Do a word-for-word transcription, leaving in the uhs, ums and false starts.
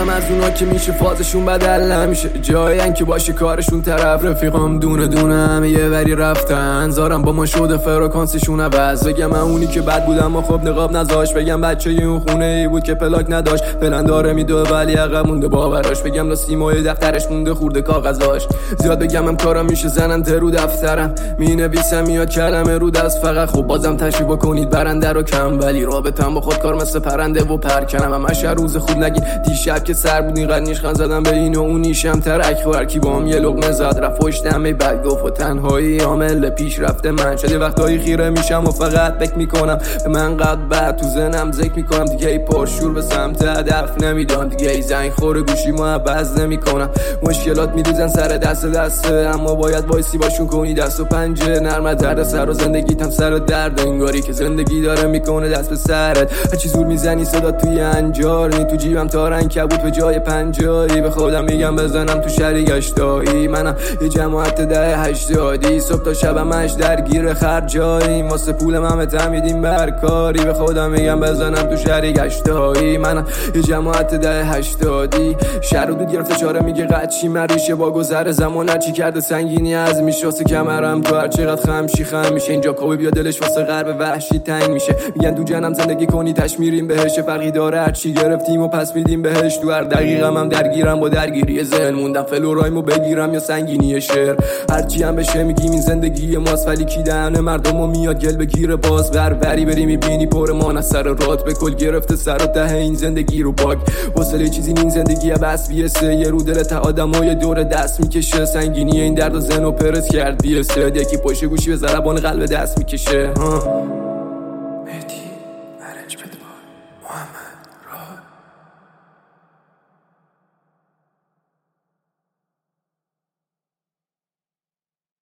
از اونا که میشه فازشون بدل نمیشه، جایین که باشه کارشون طرف. رفیقام دونه دونه همه یه وری رفتن، زارم با ما شده فرکانسشون عوض. بگم من اونی که بد بودم ما خب نقاب نذاش، بگم بچه اون خونه ای بود که پلاک نداشت، فعلا داره میدوه ولی عقب مونده باوراش. بگم لا سیمای دفترش مونده خورده کاغذاش. زیاد بگم هم کارم میشه زننده رو دفترم، مینویسم میاد کلمه رو دست فقط. خب بازم تشریح بکنید برنده رو کم، ولی رابطم با خود کار مثل پرنده و پرکنم. همش روز خود نگین دیشب که سر بود اینقدر نیشخند زدم به این و اون نیشم ترک خور. کی با هم یه لقمه زد رفت پشتم ای بد گفت و تنهایی عامل پیش رفته من شده. وقتایی خیره میشم و فقط فکر میکنم به من قد بعد تو ذهنم ذکر میکنم دیگه ای پرشور به سمت هدف نمیدونم، دیگه ای زنگ خور گوشی ما عوض نمیکنم. مشکلات میریزن سر دست دسته اما باید وایسی باشون کنی دست و پنجه. نرمت درد سر و زندگیتم سر و درد، انگاری که زندگی داره میکنه دست به سرت. هرچی زور میزنی صدا توی انجاری، تو جیبم تارن کبود به جای پنجایی. به خودم میگم بزنم تو شهری گشتایی، منم یه جماعت ده هشتادی. صبح تا شبم اش درگیر خرجایی، واسه پولم همه تمیدیم برکاری. به خودم میگم بزنم تو شهری گشتایی، منم یه جماعت ده هشتادی. شهر و دود گرفته چاره میگه قدچی مریشه، با گذر زمان هرچی کرده سنگینی از میشه. واسه کمرم تو هر چقدر خمشی خم میشه، اینجا کوبی بیا دلش واسه غرب وحشی تنگ میشه. میگن تو جنم زندگی کنی تش میریم بهش، فرقی داره هرچی گرفتیم و پس میدیم بهش. تو هر دقیقم هم درگیرم با درگیری ذهن، موندم فلورایمو بگیرم یا سنگینی شعر. هرچی هم بشه میگیم این زندگی ماست، ولی کی دهن مردمو میاد گل بگیره باز. بر بری بری میبینی پر مان از سر رات به کل گرفته سر و ته این زندگی رو باگ. وصله چیزی این زندگی بس بیسه، یه رو دل تا آدمای دور دست میکشه. سنگینی این درد و زن و پرس کرد بیسه، یکی پشت گوشی به ضربان قلب دست میکشه.